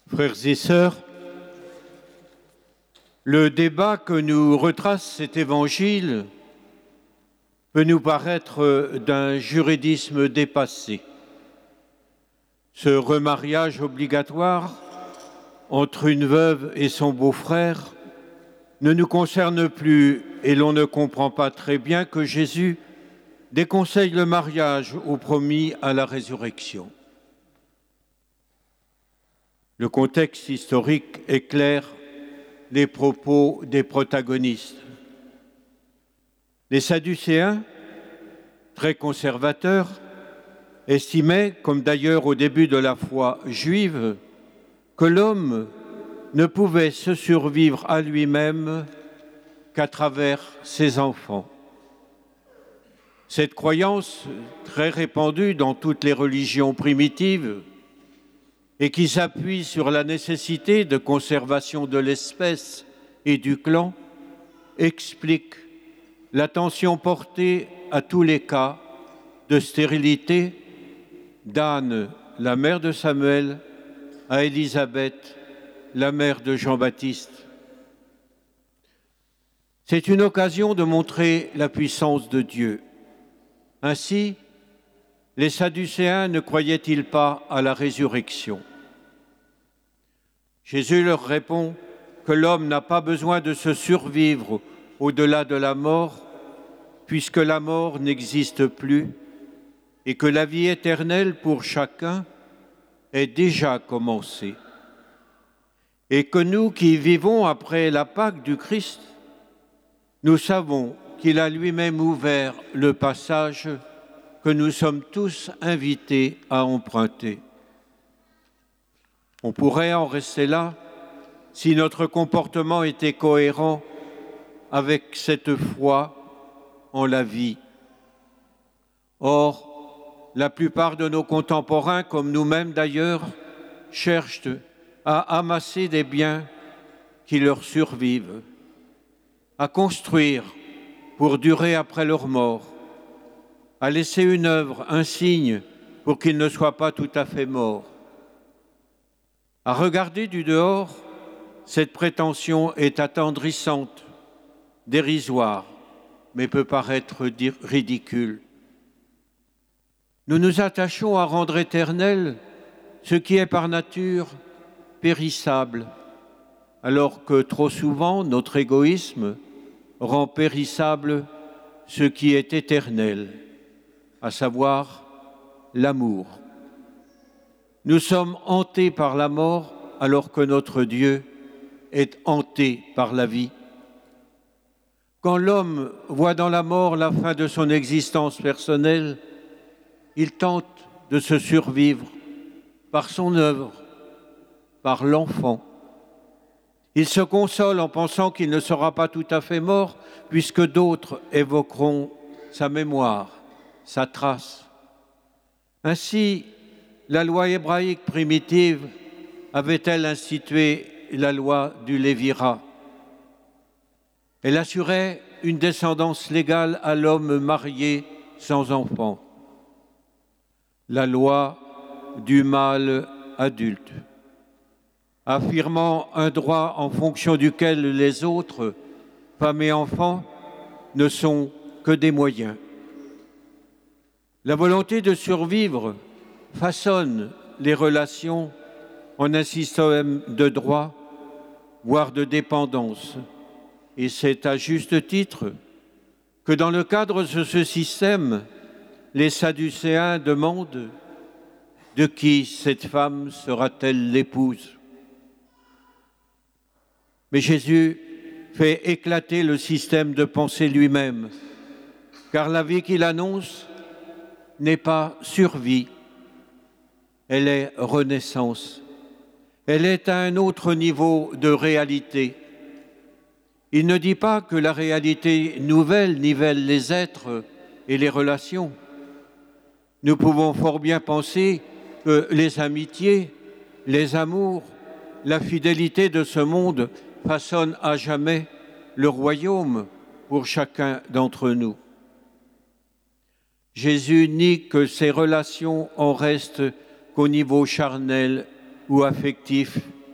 Frères et sœurs, le débat que nous retrace cet évangile peut nous paraître d'un juridisme dépassé. Ce remariage obligatoire entre une veuve et son beau-frère ne nous concerne plus et l'on ne comprend pas très bien que Jésus déconseille le mariage au promis à la résurrection. Le contexte historique éclaire les propos des protagonistes. Les Sadducéens, très conservateurs, estimaient, comme d'ailleurs au début de la foi juive, que l'homme ne pouvait se survivre à lui-même qu'à travers ses enfants. Cette croyance, très répandue dans toutes les religions primitives, et qui s'appuie sur la nécessité de conservation de l'espèce et du clan, explique l'attention portée à tous les cas de stérilité d'Anne, la mère de Samuel, à Élisabeth, la mère de Jean-Baptiste. C'est une occasion de montrer la puissance de Dieu. Ainsi, les Sadducéens ne croyaient-ils pas à la résurrection? Jésus leur répond que l'homme n'a pas besoin de se survivre au-delà de la mort, puisque la mort n'existe plus et que la vie éternelle pour chacun est déjà commencée. Et que nous qui vivons après la Pâque du Christ, nous savons qu'il a lui-même ouvert le passage que nous sommes tous invités à emprunter. On pourrait en rester là si notre comportement était cohérent avec cette foi en la vie. Or, la plupart de nos contemporains, comme nous-mêmes d'ailleurs, cherchent à amasser des biens qui leur survivent, à construire pour durer après leur mort, à laisser une œuvre, un signe pour qu'ils ne soient pas tout à fait morts. À regarder du dehors, cette prétention est attendrissante, dérisoire, mais peut paraître ridicule. Nous nous attachons à rendre éternel ce qui est par nature périssable, alors que trop souvent notre égoïsme rend périssable ce qui est éternel, à savoir l'amour. Nous sommes hantés par la mort alors que notre Dieu est hanté par la vie. Quand l'homme voit dans la mort la fin de son existence personnelle, il tente de se survivre par son œuvre, par l'enfant. Il se console en pensant qu'il ne sera pas tout à fait mort, puisque d'autres évoqueront sa mémoire, sa trace. Ainsi, la loi hébraïque primitive avait-elle institué la loi du Lévirat. Elle assurait une descendance légale à l'homme marié sans enfant. La loi du mâle adulte, affirmant un droit en fonction duquel les autres, femmes et enfants, ne sont que des moyens. La volonté de survivre façonne les relations en un système de droit, voire de dépendance. Et c'est à juste titre que dans le cadre de ce système, les Sadducéens demandent de qui cette femme sera-t-elle l'épouse. Mais Jésus fait éclater le système de pensée lui-même, car la vie qu'il annonce n'est pas survie, elle est renaissance. Elle est à un autre niveau de réalité. Il ne dit pas que la réalité nouvelle nivelle les êtres et les relations. Nous pouvons fort bien penser que les amitiés, les amours, la fidélité de ce monde façonnent à jamais le royaume pour chacun d'entre nous. Jésus nie que ces relations en restent qu'au niveau charnel ou affectif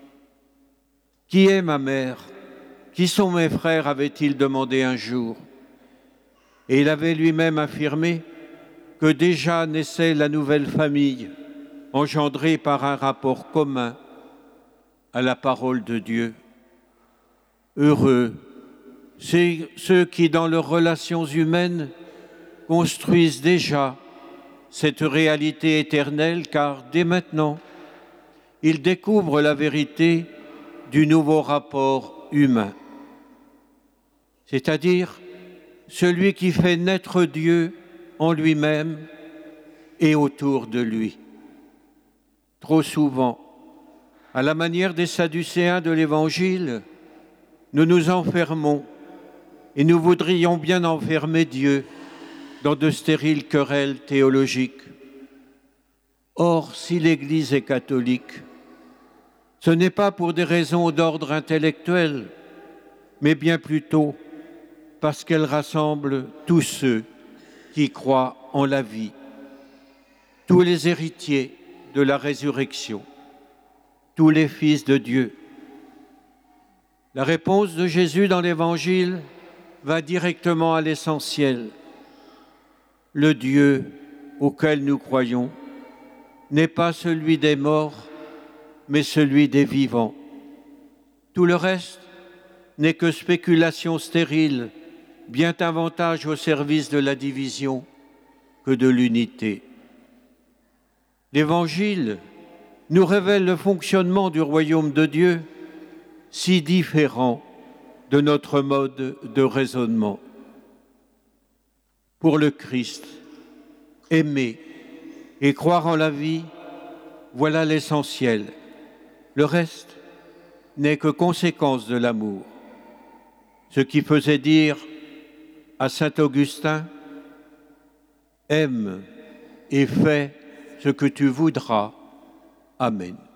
Qui est ma mère? Qui sont mes frères? Avait-il demandé un jour. Et il avait lui-même affirmé que déjà naissait la nouvelle famille, engendrée par un rapport commun à la parole de Dieu. Heureux, c'est ceux qui, dans leurs relations humaines, construisent déjà cette réalité éternelle, car dès maintenant, ils découvrent la vérité du nouveau rapport humain, c'est-à-dire celui qui fait naître Dieu en lui-même et autour de lui. Trop souvent, à la manière des Sadducéens de l'Évangile, nous nous enfermons et nous voudrions bien enfermer Dieu dans de stériles querelles théologiques. Or, si l'Église est catholique, ce n'est pas pour des raisons d'ordre intellectuel, mais bien plutôt parce qu'elle rassemble tous ceux qui croient en la vie, tous les héritiers de la résurrection, tous les fils de Dieu. La réponse de Jésus dans l'Évangile va directement à l'essentiel. Le Dieu auquel nous croyons n'est pas celui des morts, mais celui des vivants. Tout le reste n'est que spéculation stérile, bien davantage au service de la division que de l'unité. L'Évangile nous révèle le fonctionnement du royaume de Dieu, si différent de notre mode de raisonnement. Pour le Christ, aimer et croire en la vie, voilà l'essentiel. Le reste n'est que conséquence de l'amour. Ce qui faisait dire à saint Augustin, « Aime et fais ce que tu voudras. » Amen.